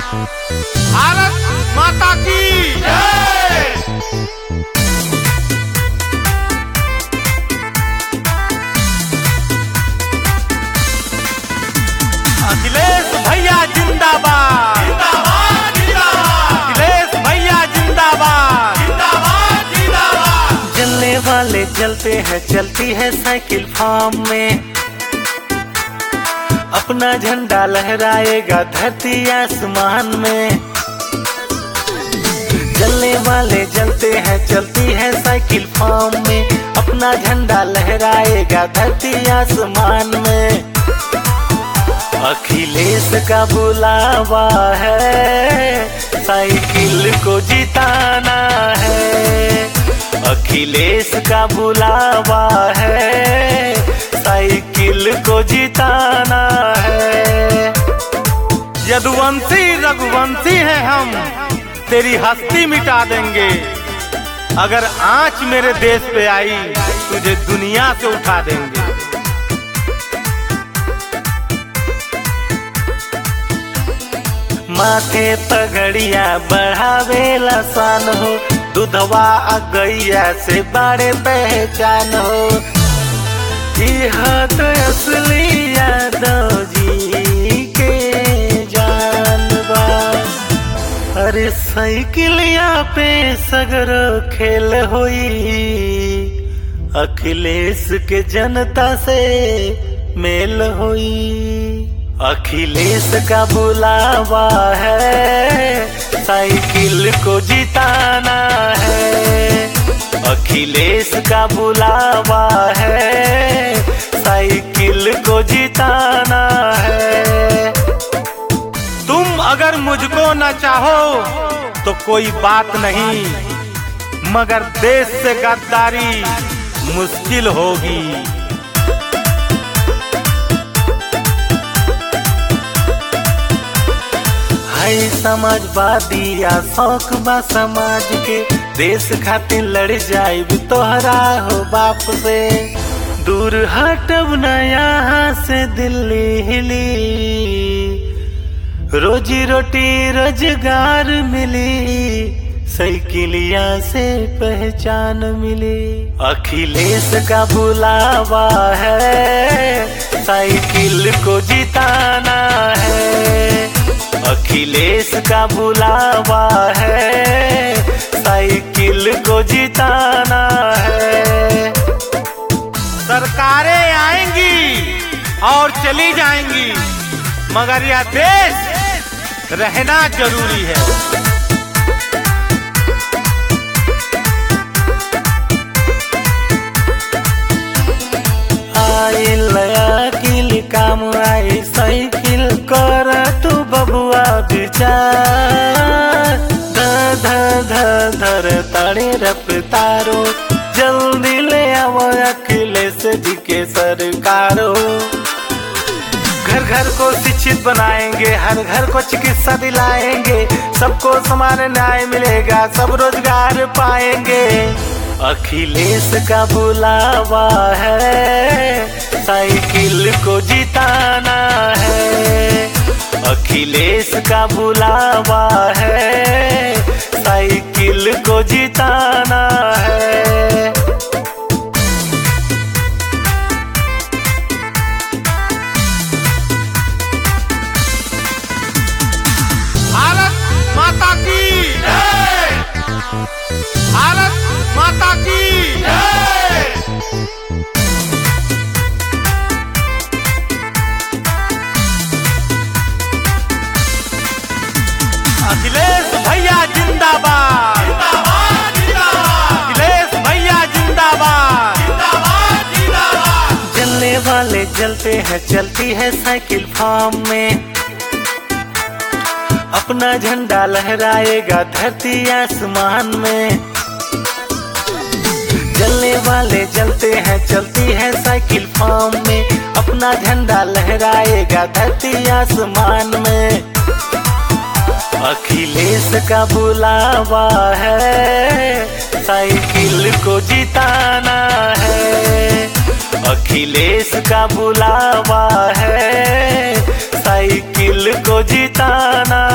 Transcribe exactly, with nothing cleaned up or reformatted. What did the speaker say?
भारत माता की जय। अखिलेश भैया जिंदाबाद जिंदाबाद जिंदाबाद। अखिलेश भैया जिंदाबाद जिंदाबाद जिंदाबाद। जलने वाले जलते हैं, चलती है साइकिल फार्म में, अपना झंडा लहराएगा धरती आसमान में। जलने वाले जलते हैं, चलती है साइकिल फार्म में, अपना झंडा लहराएगा धरती आसमान में। अखिलेश का बुलावा है, साइकिल को जिताना है। अखिलेश का बुलावा है, साइकिल को जिताना है। यदुवंशी रघुवंशी हैं हम, तेरी हस्ती मिटा देंगे। अगर आंच मेरे देश पे आई, तुझे दुनिया से उठा देंगे। माथे पगड़िया बढ़ावेला शान हो, दूधवा आ गैया से बड़े पहचान हो। यह तो असली यादव जी के जान बा। अरे साइकिलिया पे सगरो खेल होई, अखिलेश के जनता से मेल होई। अखिलेश का बुलावा है, साइकिल को जिताना है। अखिलेश का बुलावा है, साइकिल को जिताना है। तुम अगर मुझको न चाहो तो कोई बात नहीं, मगर देश से गद्दारी मुश्किल होगी। हाय समाजवादी या शौक बा समाज के, देश खातिर लड़ जाइब तोहरा हो बाप से। दूर हटब न यहाँ से दिल्ली हिली, रोजी रोटी रोजगार मिली, साइकिलिया से पहचान मिली। अखिलेश का बुलावा है, साइकिल को जिताना है। अखिलेश का बुलावा है, साइकिल को जिताना है। सरकारें आएंगी और चली जाएंगी, मगर यह देश रहना जरूरी है। आई लयाकिल काम आई साइकिल कर तू बबुआ विचार। ध ध ध धर ताड़े रफ्तारो, जल्दी ले आओ अखिलेश जी के सरकारो। घर घर को शिक्षित बनाएंगे, हर घर को चिकित्सा दिलाएंगे, सबको समान न्याय मिलेगा, सब रोजगार पाएंगे। अखिलेश का बुलावा है, साइकिल को जिताना है। अखिलेश का बुलावा है, साइकिल को जिताना है। भारत माता की जय। भारत माता की जय। अखिलेश भैया जिंदाबाद जिंदाबाद जिंदाबाद। अखिलेश भैया जिंदाबाद जिंदाबाद जिंदाबाद। जलने वाले जलते हैं, चलती है साइकिल फार्म में, अपना झंडा लहराएगा धरती आसमान में। जलने वाले जलते हैं, चलती है साइकिल फार्म में, अपना झंडा लहराएगा धरती आसमान में। अखिलेश का बुलावा है, साइकिल को जिताना है। अखिलेश का बुलावा है, साइकिल को जिताना